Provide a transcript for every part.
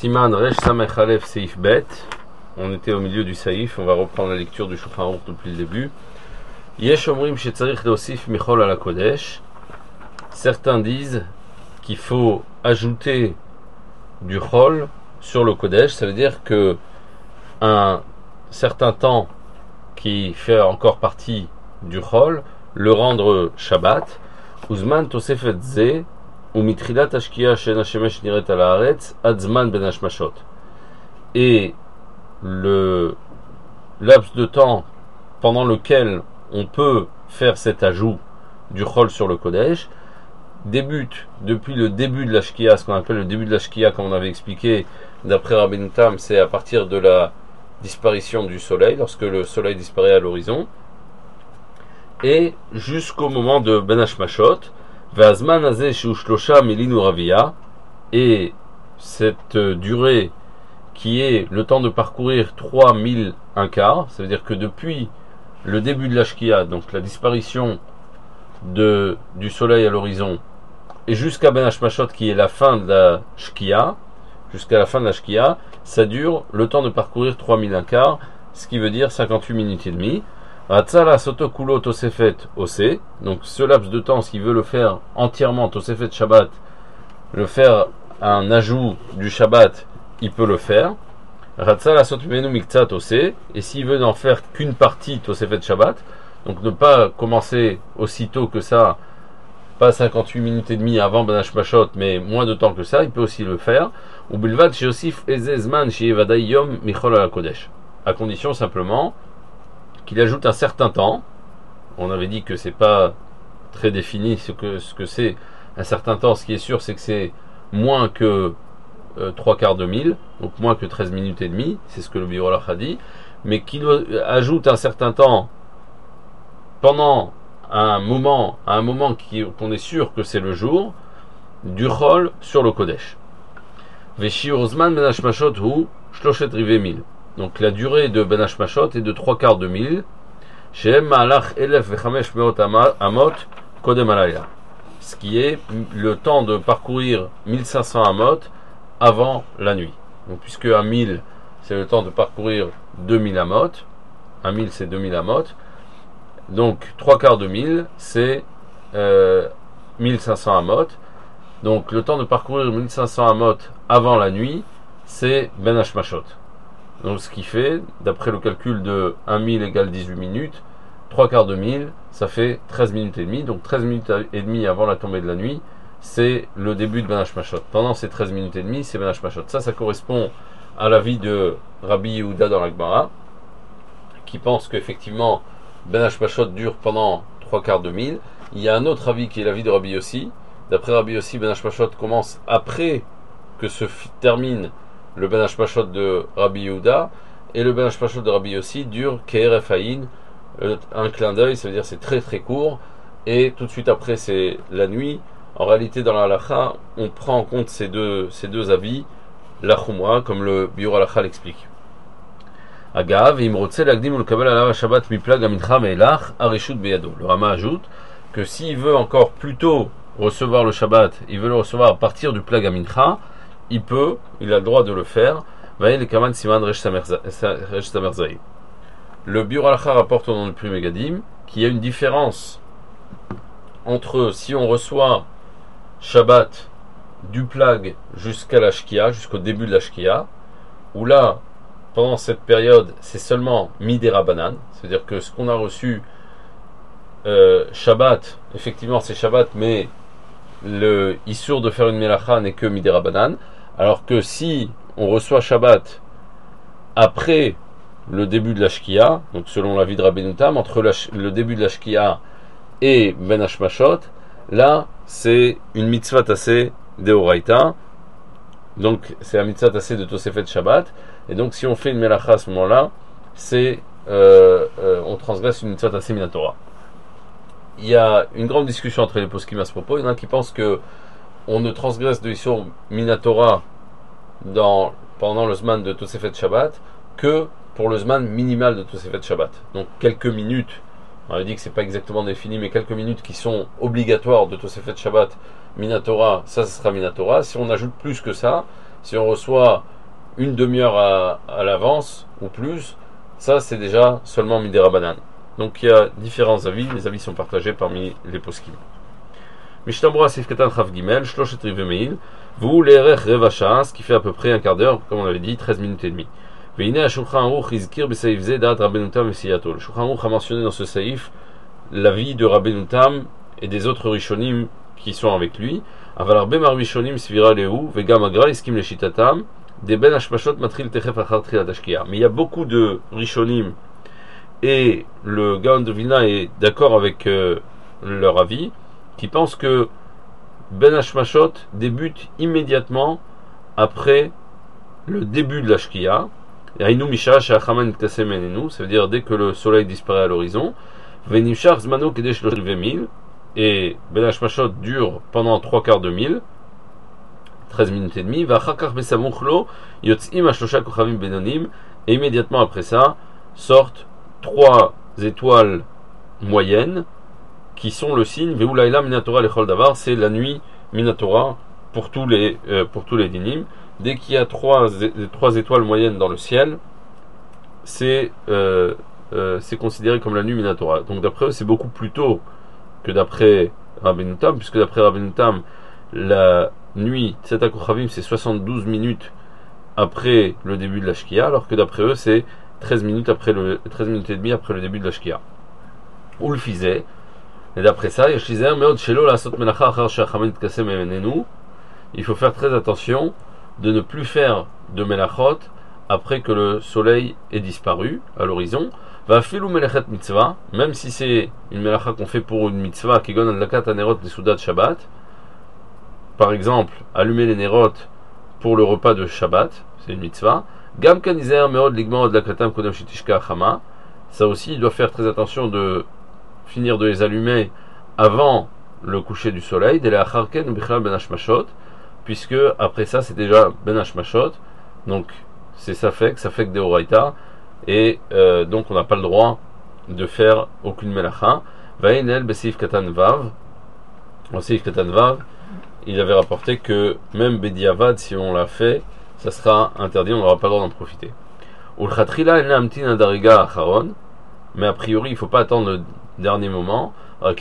Siman Resh Samech Aleph Seif Bet. On était au milieu du Saïf, on va reprendre la lecture du Shulchan Aruch depuis le début. Yesh Omrim Shetzarich Leosif Michol ala Kodesh. Certains disent qu'il faut ajouter du Chol sur le Kodesh, ça veut dire que un certain temps qui fait encore partie du Chol, le rendre Shabbat, Uzman Tosefet Ze, ou Mitrilat Ashkia Shen Hashemesh Niret al Haaretz, Adzman Ben Hashmashot. Et le laps de temps pendant lequel on peut faire cet ajout du Chol sur le Kodesh débute depuis le début de la Shkia, ce qu'on appelle le début de la Shkia, comme on avait expliqué d'après Rabbeinu Tam, c'est à partir de la disparition du soleil, lorsque le soleil disparaît à l'horizon, et jusqu'au moment de Ben Hashmashot, Vazman Azeh Shu Shlosha Milin Uravia, et cette durée qui est le temps de parcourir 3000 un quart, ça veut dire que depuis le début de la Shkia, donc la disparition du soleil à l'horizon, et jusqu'à Ben Hashmashot qui est la fin de la Shkia, jusqu'à la fin de la Shkia, ça dure le temps de parcourir 3000 un quart, ce qui veut dire 58 minutes et demie. Ratzala Soto Kulo Tosefet Ose, donc ce laps de temps, s'il veut le faire entièrement, Tosefet Shabbat, le faire un ajout du Shabbat, il peut le faire. Ratzala Soto Menu Miktsat Ose, et s'il veut n'en faire qu'une partie Tosefet Shabbat, donc ne pas commencer aussitôt que ça, pas 58 minutes et demie avant Ben Hashmashot, mais moins de temps que ça, il peut aussi le faire. Ou Bilvad Sheosif Ezezman Sheyevadai Yom Michol ala Kodesh, à condition simplement qu'il ajoute un certain temps. On avait dit que c'est pas très défini ce que c'est un certain temps. Ce qui est sûr, c'est que c'est moins que 3 quarts de mille, donc moins que 13 minutes et demie, c'est ce que le Biur Halach a dit, mais qu'il ajoute un certain temps pendant un moment qu'on est sûr que c'est le jour, du Chol sur le Kodesh. Veshi Ozman Ben Hashmashot hu Shloshet Rive Mil. Donc la durée de Ben Hashmashot est de 3 quarts de mille. Shehem Ma'alach Elef Vechamesh Meot Amot Kodem Alayla. Ce qui est le temps de parcourir 1500 Amot avant la nuit. Donc puisque un 1000 c'est le temps de parcourir 2000 Amot, un 1000 c'est 2000 Amot, donc 3 quarts de mille c'est 1500 Amot. Donc le temps de parcourir 1500 Amot avant la nuit, c'est Ben Hashmashot. Donc ce qui fait, d'après le calcul de 1000 égale 18 minutes, 3 quarts de mille, ça fait 13 minutes et demie. Donc 13 minutes et demie avant la tombée de la nuit, c'est le début de Ben Hashmashot. Pendant ces 13 minutes et demie, c'est Ben Hashmashot. Ça correspond à l'avis de Rabbi Yehuda dans la Gemara, qui pense qu'effectivement Ben Hashmashot dure pendant 3 quarts de mille. Il y a un autre avis qui est l'avis de Rabbi Yossi. D'après Rabbi Yossi, Ben Hashmashot commence après que se termine le Ben Hashmashot de Rabbi Yehuda, et le Ben Hashmashot de Rabbi Yossi dure Ke'eref Haïn, un clin d'œil, ça veut dire c'est très très court, et tout de suite après c'est la nuit. En réalité dans la halacha, on prend en compte ces deux avis, la Chumra, comme le Biur Halacha l'explique. Agav, Imrotse l'agdim ul kabel alav Shabbat miplag amincha me'elach arishut beyado. Le Rama ajoute que s'il veut encore plus tôt recevoir le Shabbat, il veut le recevoir à partir du plag amincha, il a le droit de le faire. Le Biur Halacha rapporte au nom du Pri Megadim qu'il y a une différence entre si on reçoit Shabbat du plag jusqu'à la Shkia, jusqu'au début de la Shkia, où là, pendant cette période, c'est seulement Midera Banan, c'est-à-dire que ce qu'on a reçu Shabbat, effectivement c'est Shabbat, mais le Issour de faire une Melacha n'est que Midera Banan. Alors que si on reçoit Shabbat après le début de la Shkia, donc selon l'avis de Rabbeinu Tam, entre le début de la Shkia et Ben Hashmashot, là c'est une mitzvah tassé d'Eoraita, donc c'est un mitzvah tassé de Tosefet Shabbat, et donc si on fait une melacha à ce moment-là, on transgresse une mitzvah tassé minatora. Il y a une grande discussion entre les poskim à ce propos. Il y en a qui pensent que on ne transgresse de Issur Minatora pendant le Zman de Tosefet Shabbat que pour le Zman minimal de Tosefet Shabbat. Donc quelques minutes, on a dit que c'est pas exactement défini, mais quelques minutes qui sont obligatoires de Tosefet Shabbat Minatora, ça sera Minatora. Si on ajoute plus que ça, Si on reçoit une demi-heure à l'avance ou plus, ça c'est déjà seulement Midei Rabbanan. Donc il y a différents avis, les avis sont partagés parmi les poskim. Mishnah Sif Katan Chav Gimel, Shloshet Rive Meil, vous l'erech Reva Shah, ce qui fait à peu près un quart d'heure, comme on avait dit, 13 minutes et demie. Veine à Shulchan Aruch Izkir Besaïf Zedat Rabbeinu Tam Messiyato. Le Shulchan Aruch a mentionné dans ce saïf l'avis de Rabbeinu Tam et des autres Rishonim qui sont avec lui. Aval Arbe Mar Rishonim Svira Lehu, Vegam Agra Iskim Leshitatam, Des Ben Hashmashot Matril Techef Achar Trilat Ashkia. Mais il y a beaucoup de Rishonim et le Gaon de Vilna est d'accord avec leur avis, qui pensent que Ben Hashmashot débute immédiatement après le début de la Shkia. Ça veut dire dès que le soleil disparaît à l'horizon. Et Ben Hashmashot dure pendant 3/4 de mille, 13 minutes et demie. Et immédiatement après ça sortent 3 étoiles moyennes qui sont le signe Veulaïla Minatora Lechol Davar, c'est la nuit Minatora pour tous les dinim. Dès qu'il y a 3 étoiles moyennes dans le ciel, c'est considéré comme la nuit Minatora. Donc d'après eux, c'est beaucoup plus tôt que d'après Rabbeinu Tam, puisque d'après Rabbeinu Tam, la nuit Tzetak Kochavim, c'est 72 minutes après le début de la Shkia, alors que d'après eux, c'est 13 minutes et demie après le début de la Shkia. Ou le Fizé. Et d'après ça, il faut faire très attention de ne plus faire de melachot après que le soleil est disparu à l'horizon. Va filou melechet mitzvah, même si c'est une melacha qu'on fait pour une mitzvah, qui gon adlakat anerot les soudat Shabbat. Par exemple, allumer les nerot pour le repas de Shabbat, c'est une mitzvah. Gam kanizer meod ligma adlakatam kodem shitishka chama. Ça aussi, il doit faire très attention de finir de les allumer avant le coucher du soleil, dès la charken ou bichlal ben hashmashot, puisque après ça c'est déjà ben hashmashot, donc c'est safek de oraita, et donc on n'a pas le droit de faire aucune melacha. Vainel besif katan vav, en seif katan vav, il avait rapporté que même bediavad, si on l'a fait, ça sera interdit, on n'aura pas le droit d'en profiter. Ulchatrila en amtin adariga acharon, mais a priori il ne faut pas attendre le dernier moment.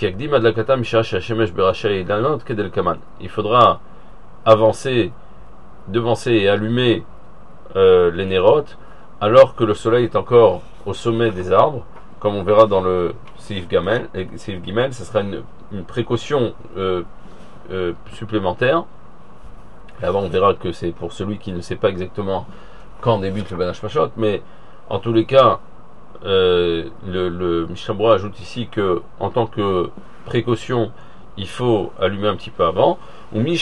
Il faudra avancer, devancer et allumer les nérotes alors que le soleil est encore au sommet des arbres, comme on verra dans le Seif Gimel. Ce sera une précaution supplémentaire. Et avant on verra que c'est pour celui qui ne sait pas exactement quand débute le Ben Hashmashot, mais en tous les cas le Mishnah ajoute ici que en tant que précaution il faut allumer un petit peu avant. Et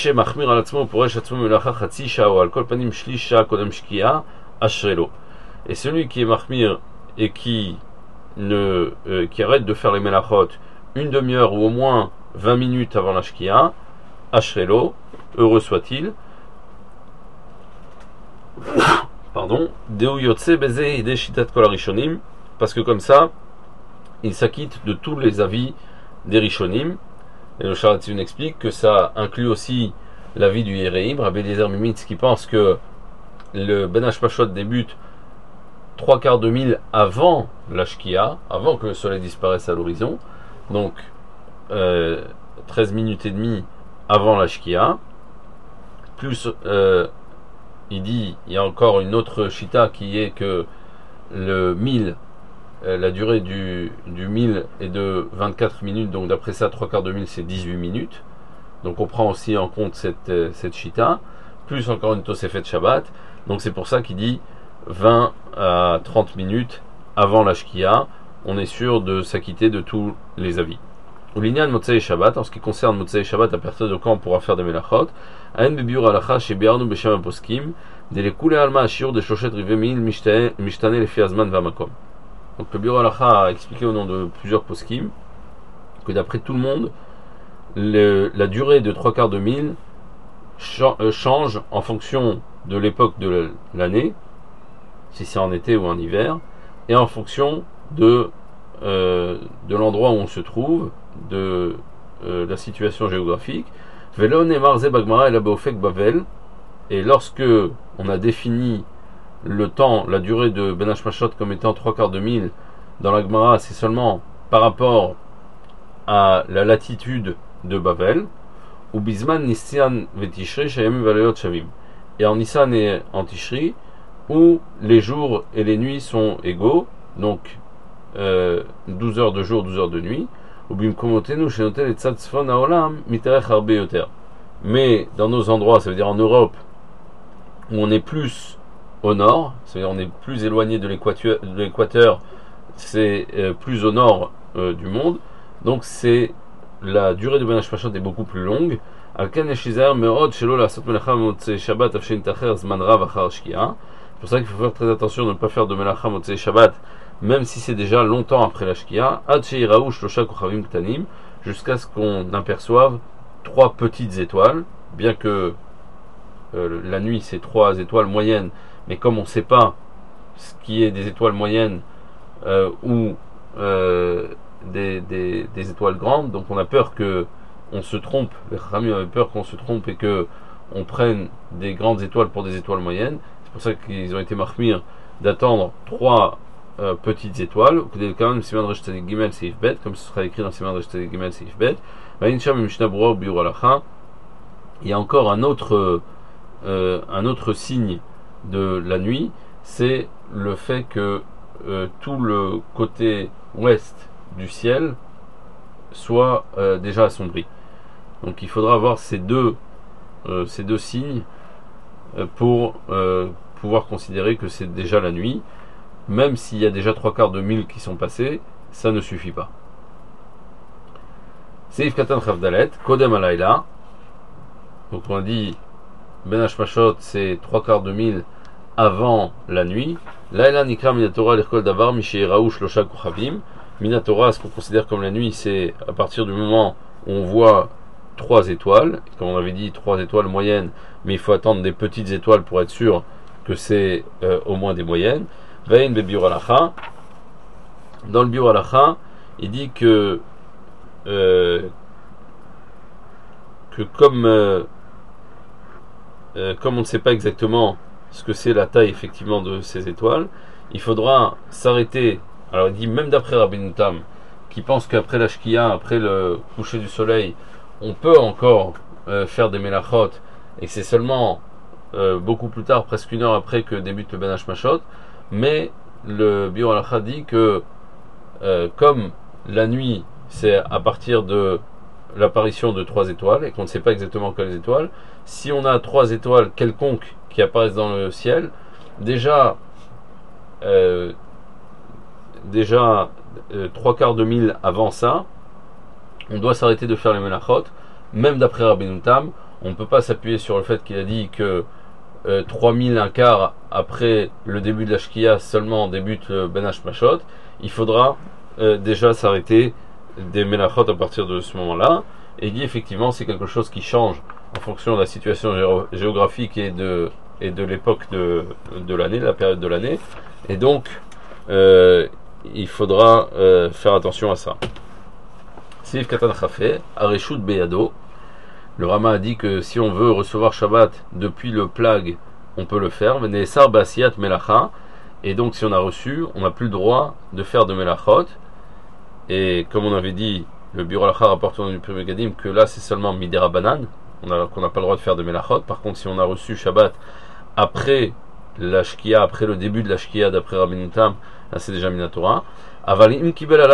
celui qui est mahmir et qui arrête de faire les melachot une demi-heure ou au moins 20 minutes avant la shkia, ashrelo, heureux soit-il. Pardon, parce que comme ça, il s'acquitte de tous les avis des Rishonim. Et le Sharatzun explique que ça inclut aussi l'avis du Yereim, Rabbi Eliezer Mimitz, qui pense que le Ben Hashmashot débute 3/4 de mille avant la Shkia, avant que le soleil disparaisse à l'horizon, donc 13 minutes et demie avant la Shkia, plus il dit, il y a encore une autre shita qui est que le mille, la durée du mille est de 24 minutes, donc d'après ça, 3/4 de mille c'est 18 minutes. Donc on prend aussi en compte cette shita, plus encore une Tosefet Shabbat. Donc c'est pour ça qu'il dit 20 à 30 minutes avant la Shkia, on est sûr de s'acquitter de tous les avis. Ou l'inyan Motzei Shabbat, en ce qui concerne Motzei Shabbat, à partir de quand on pourra faire des melachot, Aen bebiur alacha chez Biarnu Beshem Poskim, de les couler alma ashir de Shoshet Rivemil Mishtane Lefi Azman Vamakom. Donc le bureau alacha a expliqué au nom de plusieurs poskim que d'après tout le monde, la durée de 3/4 de mille change en fonction de l'époque de l'année, si c'est en été ou en hiver, et en fonction de l'endroit où on se trouve, de la situation géographique. Et Et lorsque on a défini le temps, la durée de Ben Hashmashot comme étant 3/4 de mille, dans la Gemara, c'est seulement par rapport à la latitude de Bavel, ou Bisman Nissan Vetishri Shayamim Valayot Shavim. Et en Nissan et en Tishri, où les jours et les nuits sont égaux, donc 12 heures de jour, 12 heures de nuit, ou Bimkomotenu Shenotel et Tzad Tzfon Haolam Miterech Harbe Yoter. Mais dans nos endroits, ça veut dire en Europe, où on est plus au nord, c'est-à-dire on est plus éloigné de l'équateur, c'est plus au nord du monde, donc c'est la durée de Ben Hashmashot est beaucoup plus longue. C'est pour ça qu'il faut faire très attention de ne pas faire de Melacha Motzei Shabbat, même si c'est déjà longtemps après la Shkia, jusqu'à ce qu'on aperçoive 3 petites étoiles, bien que la nuit c'est 3 étoiles moyennes, mais comme on ne sait pas ce qui est des étoiles moyennes ou des étoiles grandes, donc on a peur que on se trompe, les Chachamim avaient peur qu'on se trompe et que on prenne des grandes étoiles pour des étoiles moyennes. C'est pour ça qu'ils ont été marmir d'attendre 3 petites étoiles, comme ce sera écrit dans Siman Resh Tzadik Gimel Seif Bet. Il y a encore un autre signe de la nuit, c'est le fait que tout le côté ouest du ciel soit déjà assombri. Donc il faudra avoir ces deux signes pour pouvoir considérer que c'est déjà la nuit. Même s'il y a déjà 3/4 de mille qui sont passés, ça ne suffit pas. Seif Katan Chavdalet, Kodem Alayla. Donc on a dit Ben Hashmashot c'est 3/4 de mille avant la nuit. Laila Nikra Minatora L'Irkol Davar Mishe Raouch Losha Kochavim. Minatora, ce qu'on considère comme la nuit, c'est à partir du moment où on voit 3 étoiles, comme on avait dit 3 étoiles moyennes, mais il faut attendre des petites étoiles pour être sûr que c'est au moins des moyennes. Vain be Biur Halacha. Dans le Biur Halacha, il dit que comme on ne sait pas exactement ce que c'est la taille effectivement de ces étoiles, il faudra s'arrêter. Alors il dit même d'après Rabbeinu Tam, qui pense qu'après la Shkia, après le coucher du soleil, on peut encore faire des Melachot, et que c'est seulement beaucoup plus tard, presque 1 heure après que débute le Ben Hashmashot, mais le Biur Halacha dit que comme la nuit c'est à partir de l'apparition de 3 étoiles, et qu'on ne sait pas exactement quelles étoiles, si on a 3 étoiles quelconques qui apparaissent dans le ciel, déjà 3/4 de mille avant ça, on doit s'arrêter de faire les Melachot. Même d'après Rabbeinu Tam, on ne peut pas s'appuyer sur le fait qu'il a dit que 3000 un quart après le début de la Shkia seulement débute le Ben Hashmashot. Il faudra déjà s'arrêter des Melachot à partir de ce moment-là. Et il dit effectivement c'est quelque chose qui change en fonction de la situation géographique et de l'époque de l'année, de la période de l'année. Et donc il faudra faire attention à ça. Sif Katan Chafé, Areshut Beyado. Le Rama a dit que si on veut recevoir Shabbat depuis le plag, on peut le faire. Mais Nesar Basiat Melacha. Et donc si on a reçu, on n'a plus le droit de faire de Melachot. Et comme on avait dit, le Biur Halacha rapporte dans le Pri Megadim que là c'est seulement Midera Banan, qu'on n'a pas le droit de faire de Melachot. Par contre, si on a reçu Shabbat après la Shkia, après le début de la Shkia d'après Rabbeinu Tam, là c'est déjà Minatora. Mais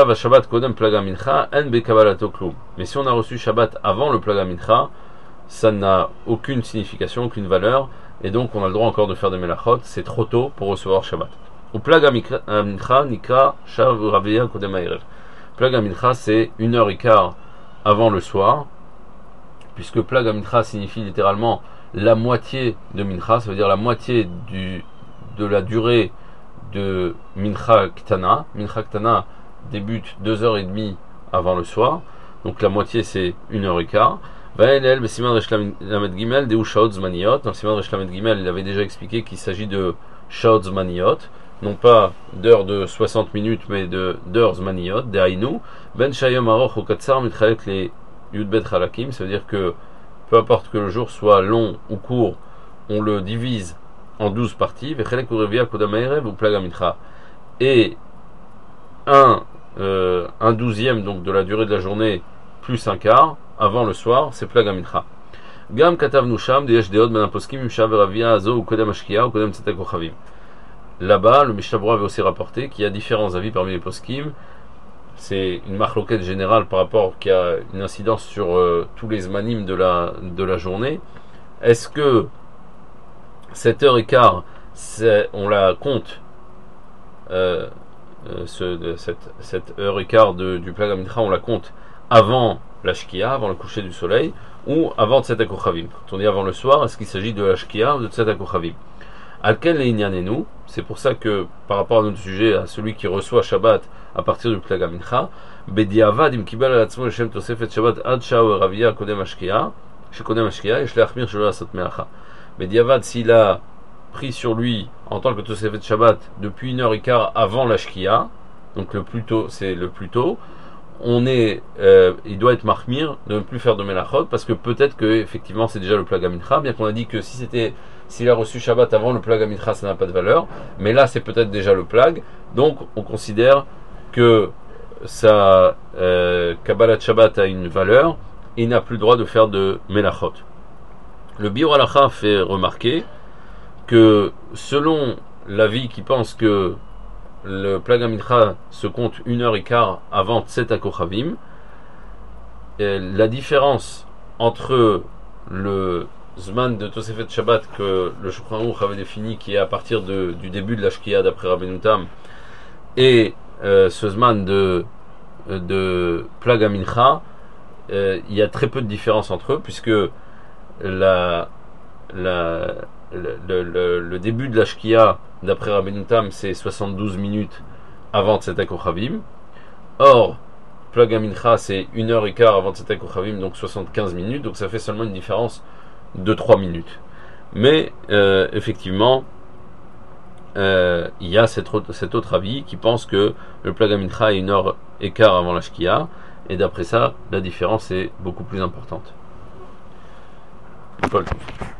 si on a reçu Shabbat avant le Plaga Mincha, ça n'a aucune signification, aucune valeur, et donc on a le droit encore de faire des Melachot, c'est trop tôt pour recevoir Shabbat. Au Plaga Mincha, Nikra, Shav Raveya Kodem Ha'erev. Plaga Mincha c'est 1h15 avant le soir, puisque Plaga Mincha signifie littéralement la moitié de Mincha, ça veut dire la moitié de la durée de Mincha Ktana. Mincha Ktana débute 2h30 avant le soir, donc la moitié c'est 1h15. Vaelel Besiman Resh Lamed Gimel Deu Shaot Zmaniot. Dans Siman Resh Lamed Gimel, il avait déjà expliqué qu'il s'agit de Shaot Zmaniot, non pas d'heures de 60 minutes, mais d'heures Zmaniot, de Haïnou. Ben Shayom Aroch ou Katsar Mitchalek les Yudbet Halakim, ça veut dire que peu importe que le jour soit long ou court, on le divise en 12 parties, Vechelek ou Revia Kodam Erev ou Plaga Mincha, et un douzième donc de la durée de la journée plus un quart avant le soir, c'est Plaga Mincha. Gam Katavnu Sham Deyesh Deod Ben Poskim Imsha Veravia Azo ou Kodam Ashkia ou Kodam Tzetek Ochavim. Là-bas, le Mishnah Berurah avait aussi rapporté qu'il y a différents avis parmi les poskim. C'est une marloquette générale par rapport qui a une incidence sur tous les zmanim de la journée. Est-ce que 7h15, on la compte cette heure et quart du Plaga Mincha, on la compte avant la Shkia, avant le coucher du soleil, ou avant Tzetek Ochavim? Quand on dit avant le soir, est-ce qu'il s'agit de la Shkia ou de Tzetek Ochavim? Alken Leinyanenu, c'est pour ça que par rapport à notre sujet, à celui qui reçoit Shabbat à partir du Plaga Mincha, Bediavad im kibal al atzmo l'shem tosefet Shabbat ad shao ravia kodem ashkia, shekodem ashkia, yesh leachmir shelo asot melacha. Bediavad, s'il a pris sur lui en tant que tosefet Shabbat depuis 1h15 avant la shkia, donc le plus tôt, c'est le plus tôt, il doit être mahmir de ne plus faire de melachot, parce que peut-être que effectivement c'est déjà le Plaga Mincha, bien qu'on a dit que s'il a reçu Shabbat avant le Plaga Mincha, ça n'a pas de valeur, mais là c'est peut-être déjà le Plag, donc on considère que sa Kabbalat Shabbat a une valeur et il n'a plus le droit de faire de melachot. Le Biur Halacha fait remarquer que selon l'avis qui pense que le Plaga Mincha se compte 1h15 avant Tzetek Ochavim, la différence entre le Zman de Tosefet Shabbat que le Shulchan Aruch avait défini, qui est à partir du début de la Shkia d'après Rabbeinu Tam, et ce Zman de Plaga Mincha, il y a très peu de différence entre eux, puisque le début de la Shkia d'après Rabbeinu Tam, c'est 72 minutes avant Tzetek Ochavim. Or, Plaga Mincha, c'est 1h15 avant Tzetek Ochavim, donc 75 minutes, donc ça fait seulement une différence de 3 minutes. Mais effectivement, il y a cet autre avis qui pense que le Plaga Mincha est 1h15 avant la Shkia, et d'après ça, la différence est beaucoup plus importante. Paul.